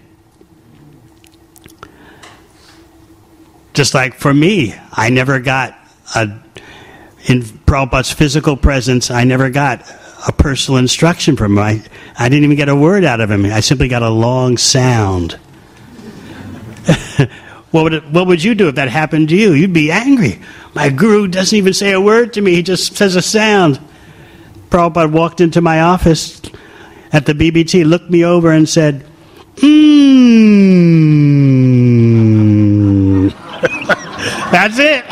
Just like for me, I never got, a, in Prabhupada's physical presence, I never got a personal instruction from him. I, I didn't even get a word out of him. I simply got a long sound. What would it, what would you do if that happened to you? You'd be angry. My guru doesn't even say a word to me. He just says a sound. Prabhupada walked into my office at the B B T, looked me over and said, "Mmm." That's it.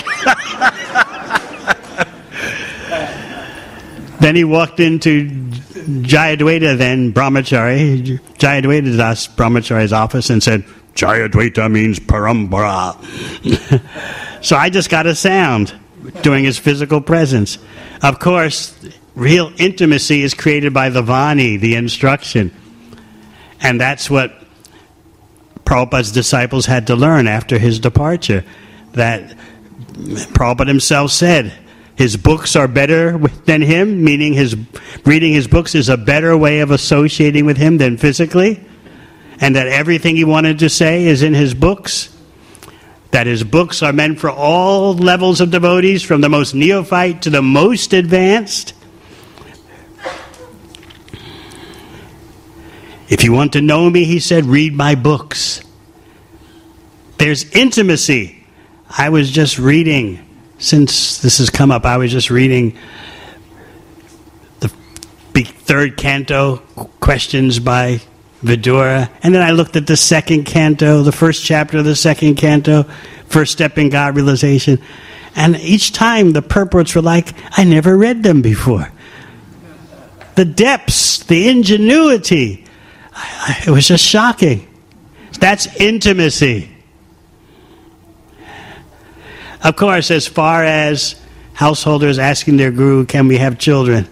Then he walked into Jayadvaita, then Brahmachari, Jayadvaita Das Brahmachari's office, and said, "Jayadvaita means parambara." So I just got a sound during his physical presence. Of course, real intimacy is created by the Vani, the instruction. And that's what Prabhupada's disciples had to learn after his departure. That Prabhupada himself said, his books are better than him, meaning his reading his books is a better way of associating with him than physically. And that everything he wanted to say is in his books. That his books are meant for all levels of devotees, from the most neophyte to the most advanced. If you want to know me, he said, read my books. There's intimacy. I was just reading, since this has come up, I was just reading the third canto, questions by Vidura, and then I looked at the second canto, the first chapter of the second canto, First Step in God Realization, and each time the purports were like, I never read them before. The depths, the ingenuity, I, I, it was just shocking. That's intimacy. Of course, as far as householders asking their guru, can we have children?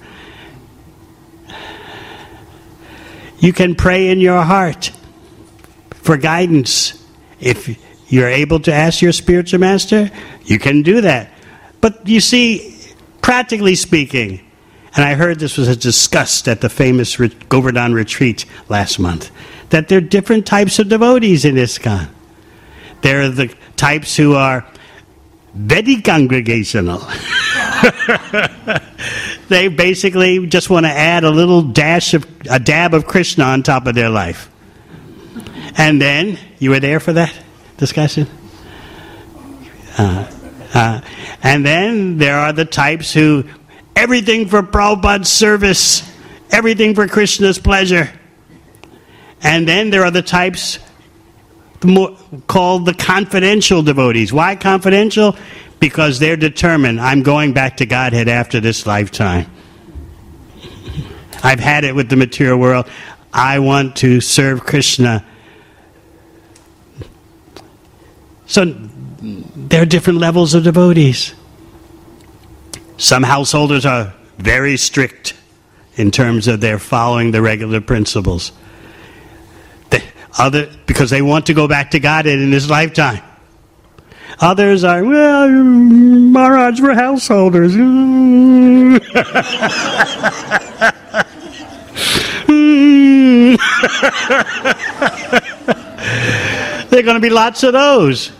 You can pray in your heart for guidance. If you're able to ask your spiritual master, you can do that. But you see, practically speaking, and I heard this was discussed at the famous Govardhan retreat last month, that there are different types of devotees in ISKCON. There are the types who are very congregational. They basically just want to add a little dash of, a dab of Krishna on top of their life. And then, you were there for that discussion? Uh, uh, and then there are the types who, everything for Prabhupada's service, everything for Krishna's pleasure. And then there are the types more, called the confidential devotees. Why confidential? Because they're determined, I'm going back to Godhead after this lifetime. I've had it with the material world. I want to serve Krishna So there are different levels of devotees. Some householders are very strict in terms of their following the regular principles. The other, because they want to go back to Godhead in this lifetime. Others are, well, Maharaj, we're householders. There are going to be lots of those.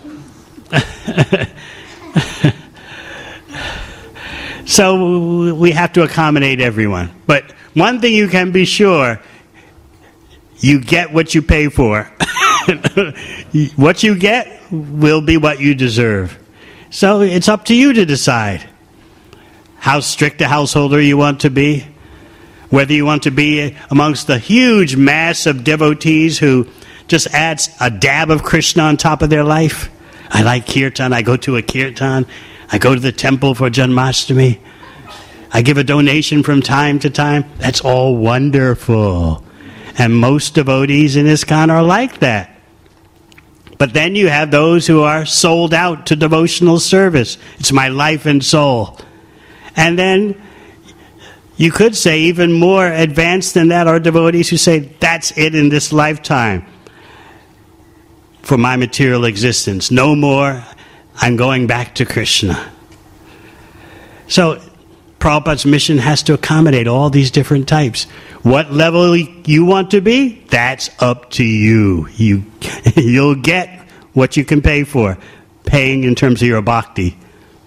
So we have to accommodate everyone. But one thing you can be sure, you get what you pay for. What you get will be what you deserve. So it's up to you to decide how strict a householder you want to be, whether you want to be amongst the huge mass of devotees who just adds a dab of Krishna on top of their life. I like kirtan, I go to a kirtan, I go to the temple for Janmashtami, I give a donation from time to time. That's all wonderful. And most devotees in ISKCON are like that. But then you have those who are sold out to devotional service. It's my life and soul. And then you could say even more advanced than that are devotees who say, that's it in this lifetime for my material existence. No more. I'm going back to Krishna. So Prabhupada's mission has to accommodate all these different types. What level you want to be, that's up to you. You you'll get what you can pay for, paying in terms of your bhakti.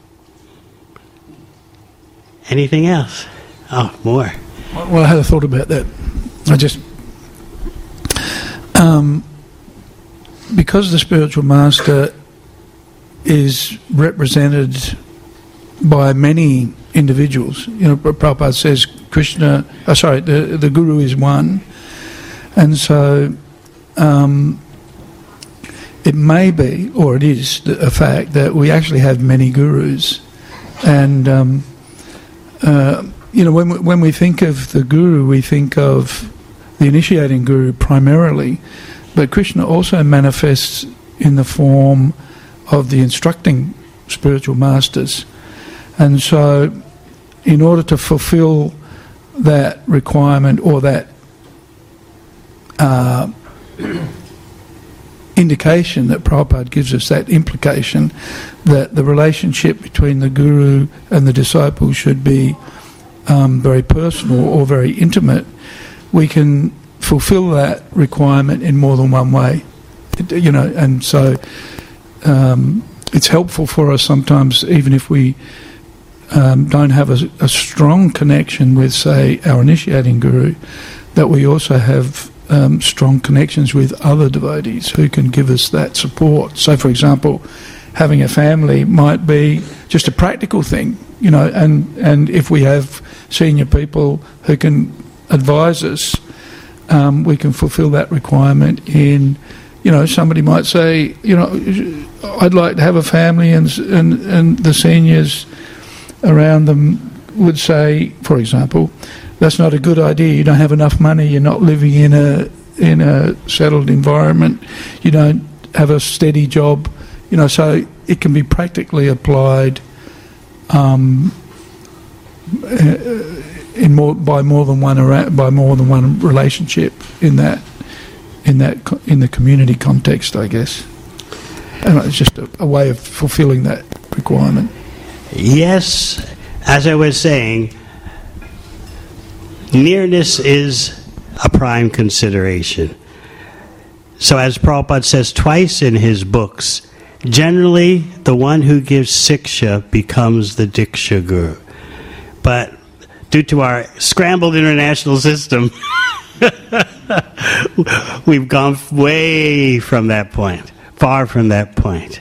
Anything else? Oh, more. Well, I had a thought about that. I just... Um, because the spiritual master is represented by many individuals. You know, Prabhupada says Krishna, oh, sorry, the, the Guru is one. And so um, it may be, or it is, a fact that we actually have many gurus. And, um, uh, you know, when we, when we think of the Guru, we think of the initiating Guru primarily, but Krishna also manifests in the form of the instructing spiritual masters. And so in order to fulfill that requirement or that uh, indication that Prabhupada gives us, that implication that the relationship between the Guru and the disciple should be um, very personal or very intimate, we can fulfill that requirement in more than one way. You know, and so um, it's helpful for us sometimes, even if we um, don't have a, a strong connection with, say, our initiating Guru, that we also have um, strong connections with other devotees who can give us that support. So, for example, having a family might be just a practical thing, you know, and, and if we have senior people who can advise us, um, we can fulfill that requirement in, you know, somebody might say, you know, I'd like to have a family, and and, and the seniors around them would say, for example, that's not a good idea. You don't have enough money. You're not living in a in a settled environment. You don't have a steady job. You know, so it can be practically applied um, in more by more than one by more than one relationship in that in that in the community context, I guess. And it's just a, a way of fulfilling that requirement. Yes, as I was saying, nearness is a prime consideration. So as Prabhupada says twice in his books, generally the one who gives siksha becomes the diksha guru. But due to our scrambled international system, we've gone way from that point, far from that point.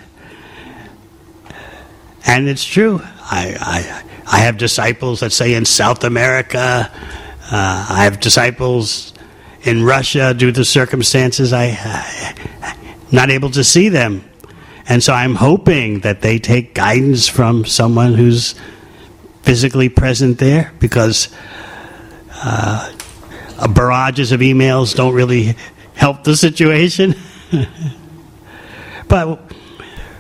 And it's true. I, I, I have disciples, let's say, in South America. Uh, I have disciples in Russia due to circumstances. I, I'm not able to see them. And so I'm hoping that they take guidance from someone who's physically present there, because uh, barrages of emails don't really help the situation. But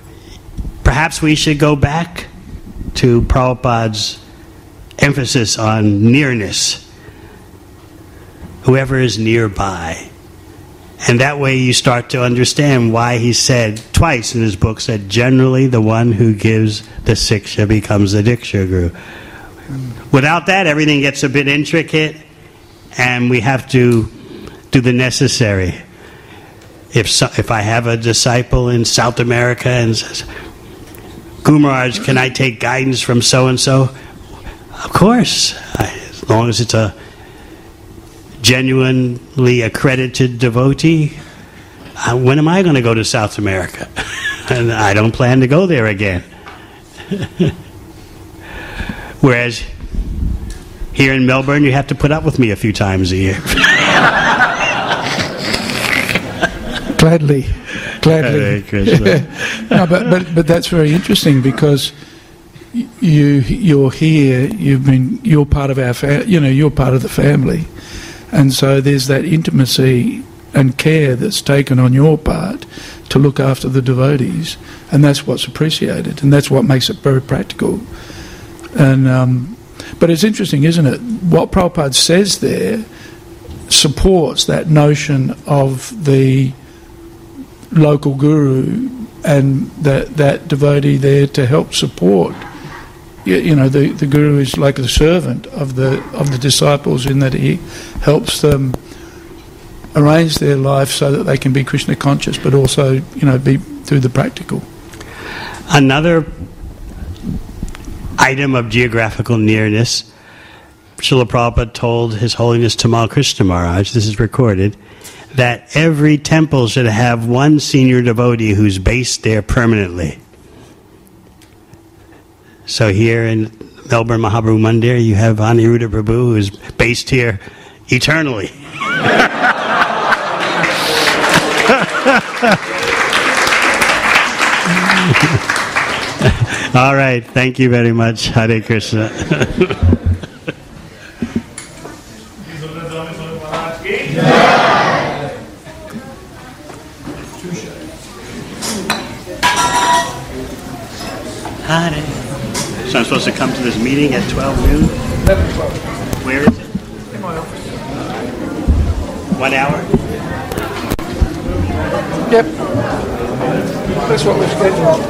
perhaps we should go back to Prabhupada's emphasis on nearness. Whoever is nearby. And that way you start to understand why he said twice in his books that generally the one who gives the siksha becomes the diksha guru. Without that, everything gets a bit intricate, and we have to do the necessary. If so, if I have a disciple in South America and says, Guru Maharaj, can I take guidance from so-and-so? Of course, I, as long as it's a genuinely accredited devotee. Uh, when am I going to go to South America? And I don't plan to go there again. Whereas here in Melbourne, you have to put up with me a few times a year. Gladly, gladly. No, but, but but that's very interesting because you you're here. You've been you're part of our fa- you know you're part of the family, and so there's that intimacy and care that's taken on your part to look after the devotees, and that's what's appreciated, and that's what makes it very practical. And um, but it's interesting, isn't it? What Prabhupada says there supports that notion of the local guru and that that devotee there to help support. You, you know, the, the guru is like the servant of the of the disciples in that he helps them arrange their life so that they can be Krishna conscious, but also, you know, be through the practical. Another item of geographical nearness, Srila Prabhupada told His Holiness Tamal Krishna Maharaj, this is recorded, that every temple should have one senior devotee who's based there permanently. So here in Melbourne Mahaprabhu Mandir, you have Aniruddha Prabhu, who's based here eternally. All right, thank you very much. Hare Krishna. Hare. So I'm supposed to come to this meeting at twelve noon? eleven o'clock. Where is it? In my office. One hour? Yep. That's what we're scheduled.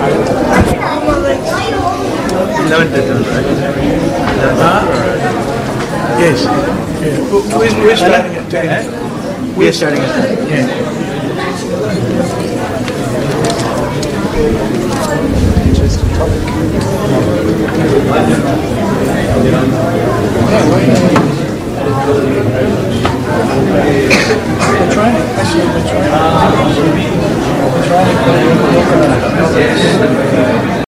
Yes. Yeah. Well, we're, we're starting at ten. We're starting at ten. Yeah. We're training. Actually, we're training. We're training.